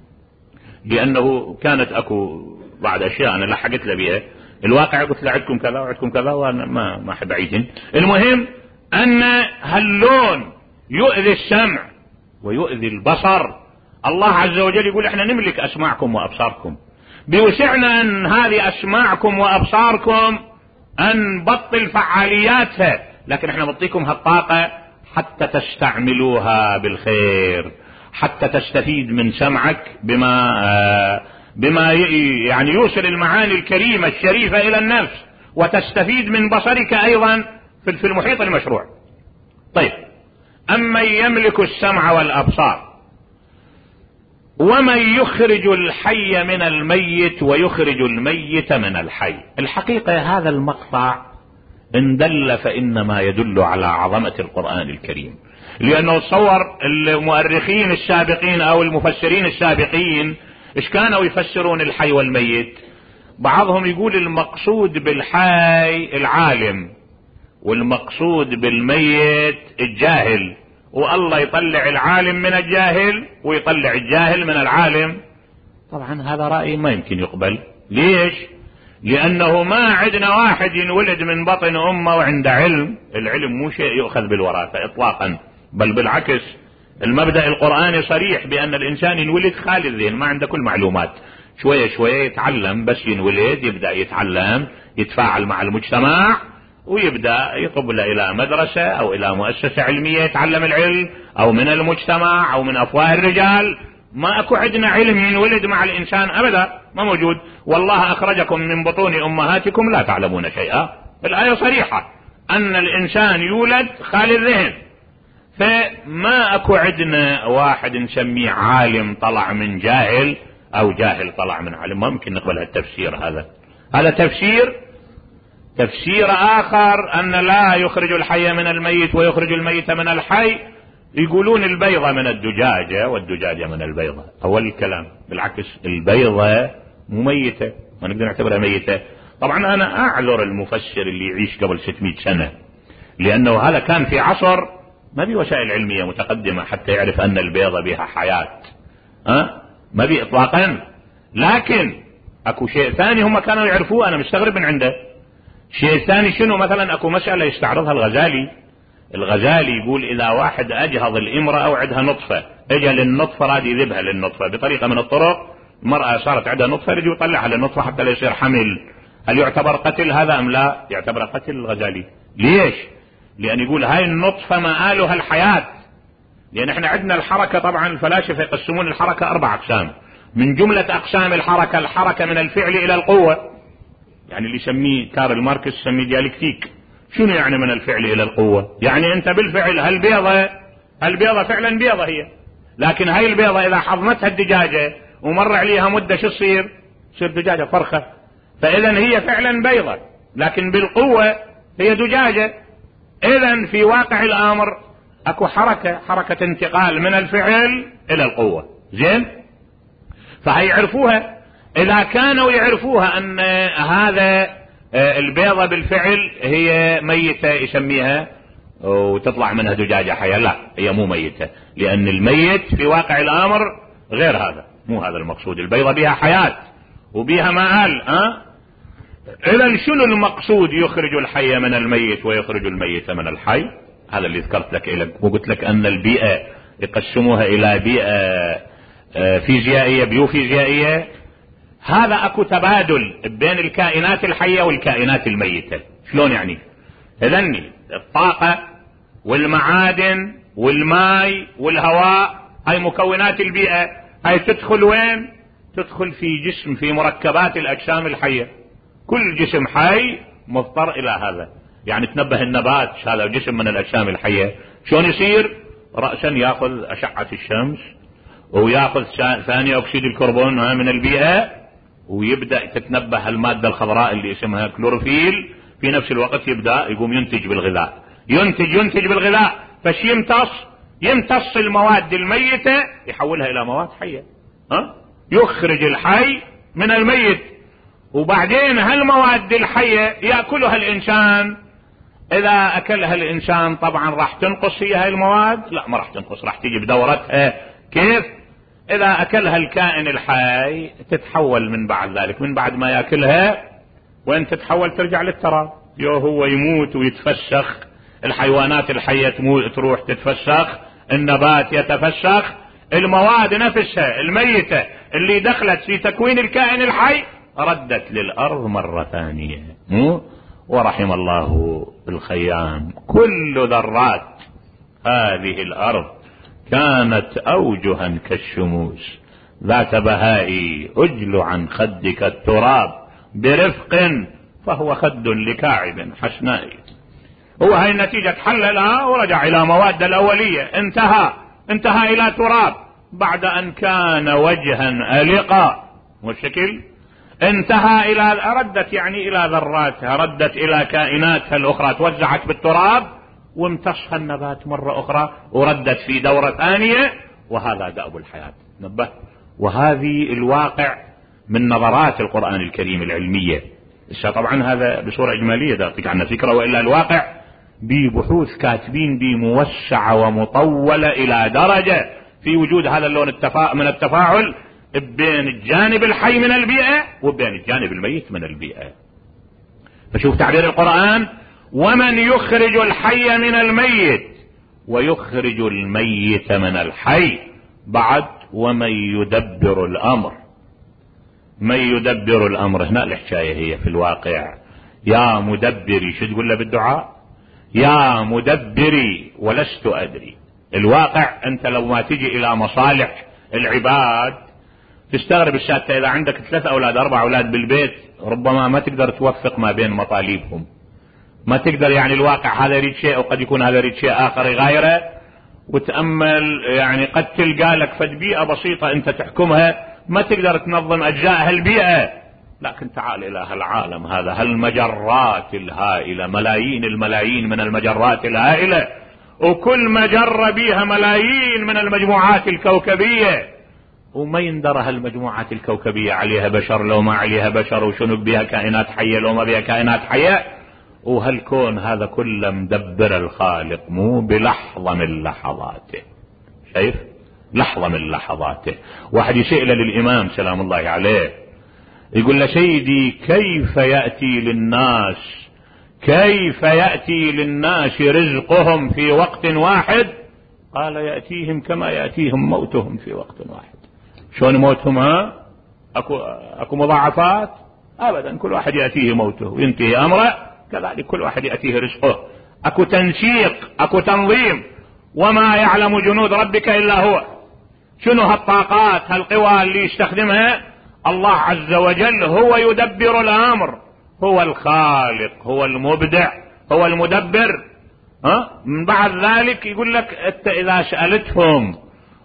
لانه كانت اكو بعض اشياء انا لحقت له بيها، الواقع قلت له عندكم كذا وعندكم كذا وانا ما ما احب اعيدهم. المهم ان هاللون يؤذي السمع ويؤذي البصر. الله عز وجل يقول احنا نملك اسماعكم وابصاركم، بوسعنا ان هذه اسماعكم وابصاركم ان نبطل فعالياتها، لكن احنا نعطيكم هالطاقة حتى تستعملوها بالخير، حتى تستفيد من سمعك بما آه بما يعني يوصل المعاني الكريمة الشريفة الى النفس، وتستفيد من بصرك ايضا في المحيط المشروع. طيب، اما يملك السمع والابصار ومن يخرج الحي من الميت ويخرج الميت من الحي. الحقيقة هذا المقطع ان دل فانما يدل على عظمة القرآن الكريم، لانه تصور المؤرخين السابقين او المفسرين السابقين ايش كانوا يفسرون الحي والميت؟ بعضهم يقول المقصود بالحي العالم والمقصود بالميت الجاهل، والله يطلع العالم من الجاهل ويطلع الجاهل من العالم. طبعا هذا رأي ما يمكن يقبل. ليش؟ لانه ما عندنا واحد ينولد من بطن امه وعنده علم، العلم مو شيء يؤخذ بالوراثة اطلاقا، بل بالعكس المبدأ القرآني صريح بان الانسان ينولد خالي الذهن، ما عنده كل معلومات، شوية شوية يتعلم، بس ينولد يبدأ يتعلم، يتفاعل مع المجتمع، ويبدأ يقبل الى مدرسة او الى مؤسسة علمية يتعلم العلم، او من المجتمع او من افواه الرجال. ما اكو عندنا علم ينولد مع الانسان ابدا، ما موجود. والله اخرجكم من بطون امهاتكم لا تعلمون شيئا، الآية صريحة ان الانسان يولد خالي الذهن. فما اكو عندنا واحد نسميه عالم طلع من جاهل او جاهل طلع من عالم، ما ممكن نقبل هالتفسير هذا. هذا تفسير. تفسير اخر ان لا يخرج الحي من الميت ويخرج الميت من الحي، يقولون البيضة من الدجاجة والدجاجة من البيضة. اول الكلام بالعكس، البيضة مو ميتة، ما نقدر نعتبرها ميتة. طبعا انا اعذر المفسر اللي يعيش قبل ستمائة سنة، لانه هذا كان في عصر ما بي وسائل علمية متقدمة حتى يعرف ان البيضة بها حياة، ها ما بي اطلاقا. لكن اكو شيء ثاني هم كانوا يعرفوه، انا مستغرب من عنده. شيء ثاني شنو؟ مثلا اكو مسألة يستعرضها الغزالي. الغزالي يقول اذا واحد اجهض الامرأة او عندها نطفة، اجى للنطفة راد يذبها للنطفة بطريقة من الطرق، المرأة صارت عندها نطفة يجي يطلعها للنطفة حتى لا يصير حمل، هل يعتبر قتل هذا ام لا؟ يعتبر قتل الغزالي. ليش؟ لان يقول هاي النطفة مآلها الحياة. لان احنا عندنا الحركة، طبعا الفلاسفة يقسمون الحركة اربع اقسام، من جملة اقسام الحركة الحركة من الفعل الى القوة، يعني اللي يسميه كارل ماركس يسميه ديالكتيك. شنو يعني من الفعل الى القوة؟ يعني انت بالفعل هالبيضة هالبيضة فعلا بيضة هي، لكن هاي البيضة اذا حضنتها الدجاجة ومر عليها مدة شو تصير؟ تصير دجاجة فرخة. فاذا هي فعلا بيضة لكن بالقوة هي دجاجة. اذا في واقع الامر اكو حركة حركة انتقال من الفعل الى القوة. زين، فهيعرفوها. اذا كانوا يعرفوها ان هذا البيضة بالفعل هي ميتة يسميها وتطلع منها دجاجة حية، لا هي مو ميتة، لان الميت في واقع الامر غير هذا، مو هذا المقصود. البيضة بها حياة وبها مآل. ها اذا شنو المقصود؟ يخرج الحي من الميت ويخرج الميت من الحي. هذا اللي ذكرت لك وقلت لك ان البيئة يقسموها الى بيئة فيزيائية بيوفيزيائية. هذا اكو تبادل بين الكائنات الحية والكائنات الميتة. شلون يعني؟ اذن الطاقة والمعادن والماء والهواء هاي مكونات البيئة، هاي تدخل وين؟ تدخل في جسم، في مركبات الاجسام الحية. كل جسم حي مضطر الى هذا. يعني تنبه النبات هذا جسم من الاجسام الحية، شلون يصير؟ رأسا ياخذ اشعة الشمس وياخذ ثاني اكسيد الكربون من البيئة، ويبدأ تتنبه المادة الخضراء اللي اسمها كلوروفيل، في نفس الوقت يبدأ يقوم ينتج بالغذاء. ينتج ينتج بالغذاء. فش يمتص؟ يمتص المواد الميتة يحولها الى مواد حية. ها؟ يخرج الحي من الميت. وبعدين هالمواد الحية يأكلها الانسان. اذا اكلها الانسان طبعا راح تنقص هي هاي المواد؟ لا ما راح تنقص، راح تيجي بدورتها. كيف؟ اذا اكلها الكائن الحي تتحول من بعد ذلك، من بعد ما ياكلها وين تتحول؟ ترجع للتراب. يو هو يموت ويتفسخ، الحيوانات الحية تموت تروح تتفسخ، النبات يتفسخ، المواد نفسها الميتة اللي دخلت في تكوين الكائن الحي ردت للارض مرة ثانية. ورحم الله الخيام. كل ذرات هذه الارض كانت اوجها كالشموس، ذات بهائي اجل عن خدك التراب برفق فهو خد لكاعب حسناء. هو هاي النتيجة تحللها ورجع الى مواد الاولية، انتهى انتهى الى تراب بعد ان كان وجها القا والشكل، انتهى الى ردت يعني الى ذراتها، ردت الى كائناتها الاخرى، توزعت بالتراب وامتصها النبات مرة اخرى وردت في دورة ثانية. وهذا دأب الحياة. نبه. وهذه الواقع من نظرات القرآن الكريم العلمية. طبعا هذا بصورة اجمالية تعطيك عنها فكرة، وإلا الواقع ببحوث كاتبين بي موسعة ومطولة الى درجة في وجود هذا اللون التفا... من التفاعل بين الجانب الحي من البيئة وبين الجانب الميت من البيئة. فشوف تعبير القرآن: ومن يخرج الحي من الميت ويخرج الميت من الحي. بعد ومن يدبر الامر. من يدبر الامر، هنا الحكاية هي في الواقع. يا مدبري، شو تقول له بالدعاء؟ يا مدبري ولست ادري. الواقع انت لو ما تجي الى مصالح العباد تستغرب الشاتة. اذا عندك ثلاث اولاد اربع اولاد بالبيت ربما ما تقدر توفق ما بين مطالبهم، ما تقدر. يعني الواقع هذا يريد شيء وقد يكون هذا يريد شيء اخر يغايره، وتأمل يعني قد تلقى لك فد بيئة بسيطة انت تحكمها ما تقدر تنظم اجزاء هالبيئة. لكن تعال الى هالعالم هذا، هالمجرات الهائلة، ملايين الملايين من المجرات الهائلة، وكل مجرة بيها ملايين من المجموعات الكوكبية، وما يندر هالمجموعات الكوكبية عليها بشر لو ما عليها بشر، وشنو بيها كائنات حية لو ما بيها كائنات حية. وهالكون هذا كله مدبر الخالق مو بلحظة من لحظاته. شايف؟ لحظة من لحظاته. واحد يسأل للإمام سلام الله عليه يقول له: سيدي كيف يأتي للناس كيف يأتي للناس رزقهم في وقت واحد؟ قال: يأتيهم كما يأتيهم موتهم في وقت واحد. شلون موتهم؟ ها اكو اكو مضاعفات؟ ابدا، كل واحد يأتيه موته وينتهي امره، كذلك كل واحد يأتيه رزقه. اكو تنسيق، اكو تنظيم. وما يعلم جنود ربك الا هو. شنو هالطاقات هالقوى اللي يستخدمها الله عز وجل؟ هو يدبر الامر، هو الخالق، هو المبدع، هو المدبر. ها من بعد ذلك يقول لك انت اذا سألتهم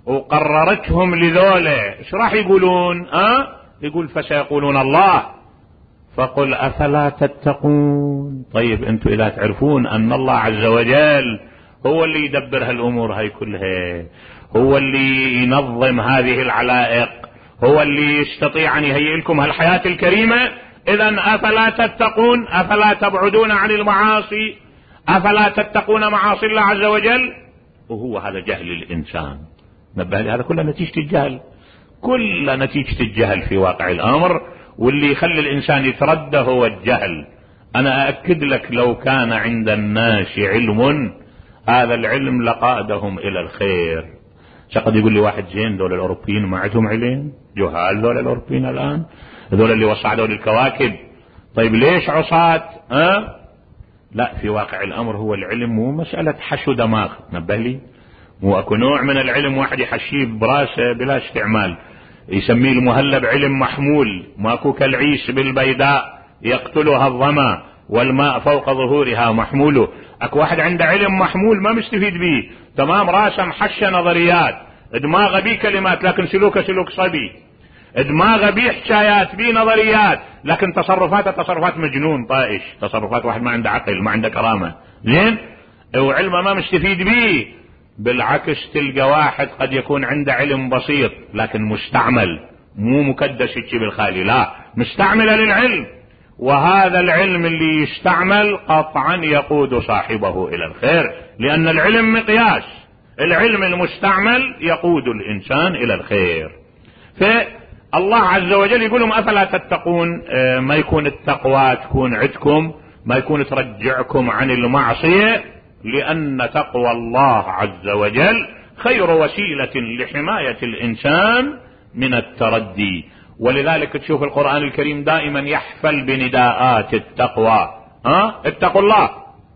وقررتهم لذولا، ايش راح يقولون؟ أه؟ يقول فسيقولون الله، فقل أفلا تتقون. طيب أنتم إذا تعرفون أن الله عز وجل هو اللي يدبر هالأمور هاي كلها، هو اللي ينظم هذه العلائق، هو اللي يستطيع أن يهيئ لكم هالحياة الكريمة، إذن أفلا تتقون؟ أفلا تبعدون عن المعاصي؟ أفلا تتقون معاصي الله عز وجل؟ وهو هذا جهل الإنسان. نبه لي، هذا كله نتيجة الجهل، كل نتيجة الجهل في واقع الأمر، واللي يخلي الإنسان يتردى هو الجهل. أنا أأكد لك لو كان عند الناس علم، هذا العلم لقادهم إلى الخير. شقد يقول لي واحد زين دول الأوروبيين ما عندهم علم؟ جهال دول الأوروبيين الآن، دول اللي وصعدوا للكواكب. طيب ليش عصاة؟ أه؟ لا، في واقع الأمر هو العلم مو مسألة حشو دماغ. نبه لي، مو أكو نوع من العلم واحد يحشيه براسه بلا استعمال، يسميه المهلب علم محمول. ماكو كالعيش بالبيداء يقتلها الظما والماء فوق ظهورها محموله. اكو واحد عنده علم محمول ما مستفيد به، تمام، راسه محشى نظريات، دماغه بيه كلمات لكن سلوكه سلوك صبي، دماغه بيه حكايات بيه نظريات لكن تصرفاته تصرفات مجنون طائش، تصرفات واحد ما عنده عقل ما عنده كرامة. زين، وعلمه ما مستفيد به. بالعكس تلقى واحد قد يكون عنده علم بسيط لكن مستعمل، مو مكدس يجي بالخالي، لا، مستعمل للعلم، وهذا العلم اللي يستعمل قطعا يقود صاحبه الى الخير، لان العلم مقياس، العلم المستعمل يقود الانسان الى الخير. فالله عز وجل يقول لهم افلا تتقون. ما يكون التقوى تكون عندكم، ما يكون ترجعكم عن المعصية، لأن تقوى الله عز وجل خير وسيلة لحماية الإنسان من التردي. ولذلك تشوف القرآن الكريم دائما يحفل بنداءات التقوى. ها؟ اتقوا الله.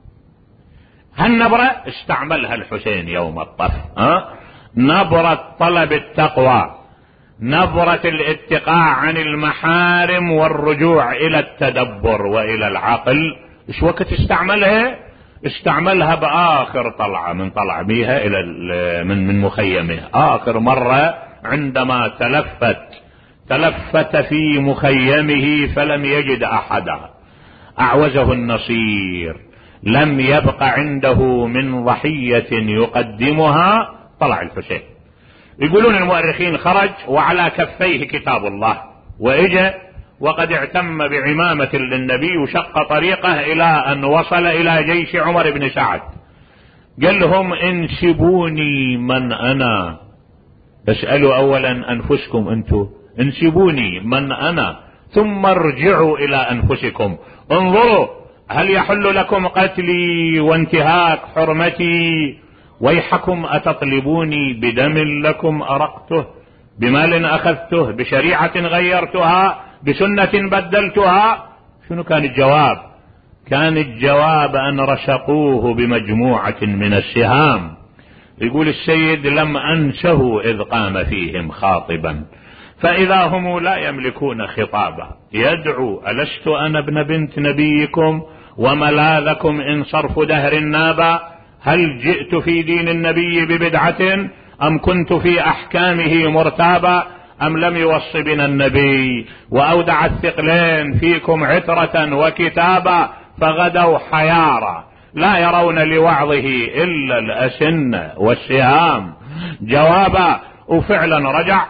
هالنبرة استعملها الحسين يوم الطف، ها؟ نبرة طلب التقوى، نبرة الاتقاء عن المحارم والرجوع إلى التدبر وإلى العقل. ايش وقت استعملها؟ استعملها بآخر طلعة من طلع بيها إلى من من مخيمه، آخر مرة عندما تلفت تلفت في مخيمه فلم يجد أحدا، أعوزه النصير، لم يبق عنده من ضحية يقدمها، طلع الحسين. يقولون المؤرخين خرج وعلى كفيه كتاب الله، وإجا وقد اعتم بعمامة للنبي وشق طريقه إلى أن وصل إلى جيش عمر بن سعد. قال لهم انسبوني من أنا، اسألوا أولا أنفسكم أنتم، انسبوني من أنا ثم ارجعوا إلى أنفسكم، انظروا هل يحل لكم قتلي وانتهاك حرمتي؟ ويحكم أتطلبوني بدم لكم أرقته، بمال أخذته، بشريعة غيرتها، بسنة بدلتها؟ شنو كان الجواب؟ كان الجواب أن رشقوه بمجموعة من السهام. يقول السيد لم أنسه إذ قام فيهم خاطبا، فإذا هم لا يملكون خطابا، يدعو ألست أنا ابن بنت نبيكم وملاذكم إن صرف دهر نابا؟ هل جئت في دين النبي ببدعة أم كنت في أحكامه مرتابا؟ أم لم يوص بنا النبي وأودع الثقلين فيكم عترة وكتابا؟ فغدوا حيارى لا يرون لوعظه إلا الأسنة والسهام جوابا. وفعلا رجع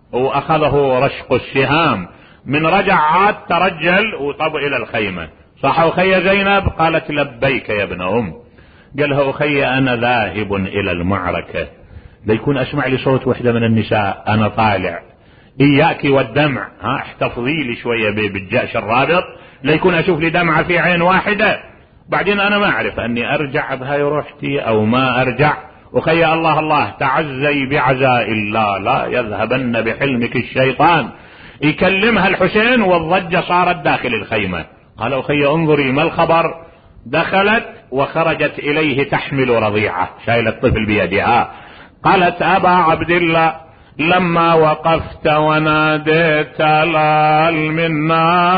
وأخذه رشق السهام، من رجع عاد ترجل وطب إلى الخيمة. صح أخي زينب؟ قالت لبيك يا ابن أم. قالها أخي أنا ذاهب إلى المعركة، ليكون أسمع لي صوت وحدة من النساء أنا طالع، إياك والدمع، ها احتفظي لي شوية بالجأش الرابط، ليكون أشوف لي دمعة في عين واحدة، بعدين أنا ما أعرف أني أرجع بهاي روحتي أو ما أرجع. أخي الله الله تعزي بعزاء الله لا يذهبن بحلمك الشيطان. يكلمها الحسين والضجة صارت داخل الخيمة. قال أخي انظري ما الخبر؟ دخلت وخرجت إليه تحمل رضيعة، شايلة الطفل بيدها. قالت أبا عبد الله لما وقفت وناديت لال من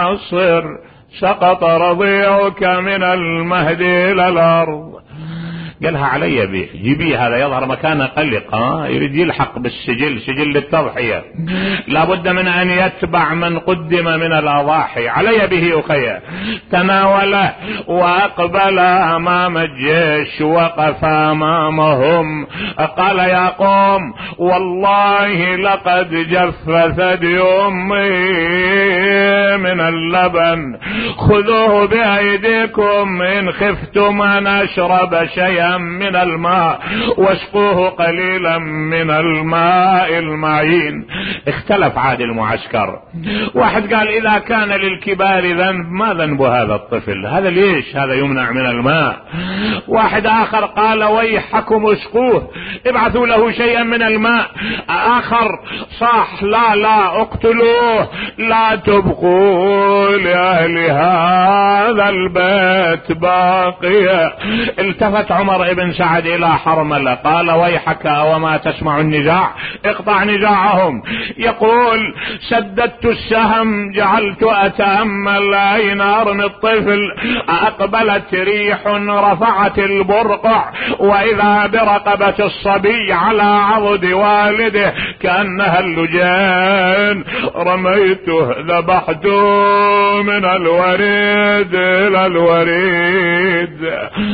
ناصر سقط رضيعك من المهد إلى الأرض، قالها علي به، جيبيه، هذا يظهر مكانه قلق، ها يريد يلحق بالسجل، سجل التضحية، لابد من ان يتبع من قدم من الاضاحي، علي به اخي. تناوله واقبل امام الجيش، وقف امامهم، قال يا قوم والله لقد جف ثدي امي من اللبن، خذوه بايديكم ان خفتم ان اشرب شيئا من الماء، واسقوه قليلا من الماء المعين. اختلف عاد المعسكر، واحد قال اذا كان للكبار ذنب ما ذنب هذا الطفل، هذا ليش هذا يمنع من الماء؟ واحد اخر قال ويحكم اسقوه، ابعثوا له شيئا من الماء. اخر صاح لا لا اقتلوه، لا تبقوا لأهل هذا البيت باقية. التفت عمر بن سعد الى حرملة قال ويحك وما تسمع النزاع، اقطع نزاعهم. يقول سددت السهم جعلت اتأمل اين ارمي الطفل، اقبلت ريح رفعت البرقع، واذا برقبة الصبي على عضد والده كأنها اللجان، رميته ذبحته من الوريد الى الوريد.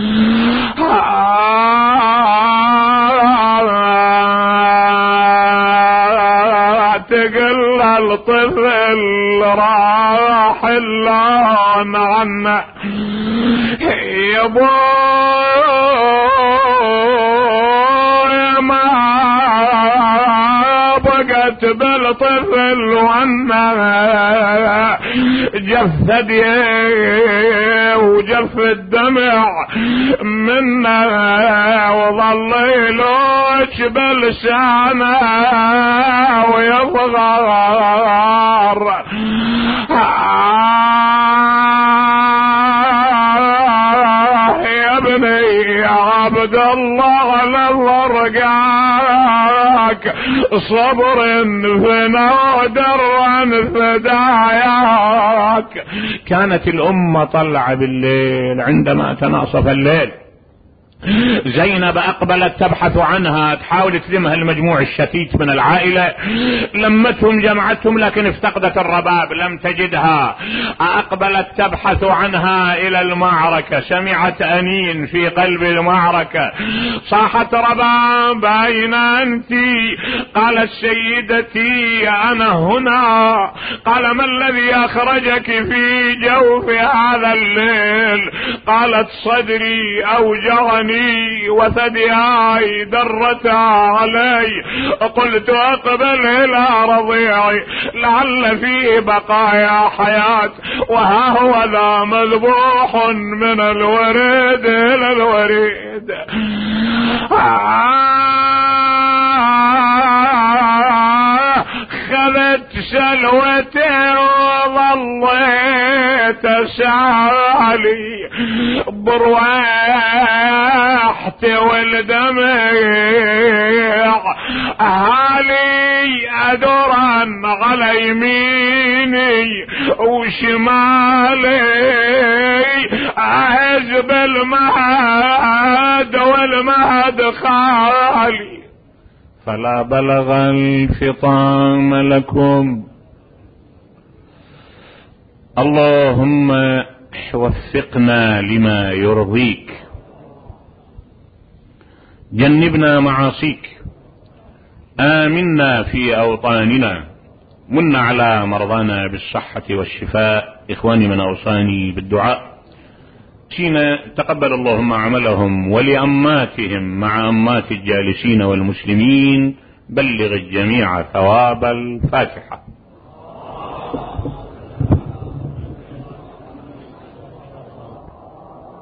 تقل الطفل راح اللون عنه، يبوي ما بقت بالطفل وانا جف ثديه وجف الدمع منا، وظل يلوش بلسانه ويصغر. يا ابني يا عبد الله للرقاك صبر فنادر عن فداياك. كانت الأمة طلع بالليل عندما تناصف الليل. زينب أقبلت تبحث عنها، تحاول تلمها المجموع الشتيت من العائلة، لمتهم جمعتهم لكن افتقدت الرباب لم تجدها. أقبلت تبحث عنها إلى المعركة، سمعت أنين في قلب المعركة، صاحت رباب أين أنت؟ قالت سيدتي أنا هنا. قال ما الذي أخرجك في جوف هذا الليل؟ قالت صدري أوجعني وثدياي درت علي، قلت اقبل الى رضيعي لعل فيه بقايا حياة، وها هو ذا مذبوح من الوريد الى الوريد. خذت سلوتي وظليت اسعالي برواحت والدمع، اهالي ادرا على يميني وشمالي، اهز بالمهد والمهد خالي، فلا بلغ الفطام لكم. اللهم وفقنا لما يرضيك، جنبنا معاصيك، آمنا في أوطاننا، من على مرضانا بالصحة والشفاء. إخواني من أوصاني بالدعاء، شينا تقبل اللهم عملهم ولأماتهم مع أمات الجالسين والمسلمين، بلغ الجميع ثواب الفاتحة.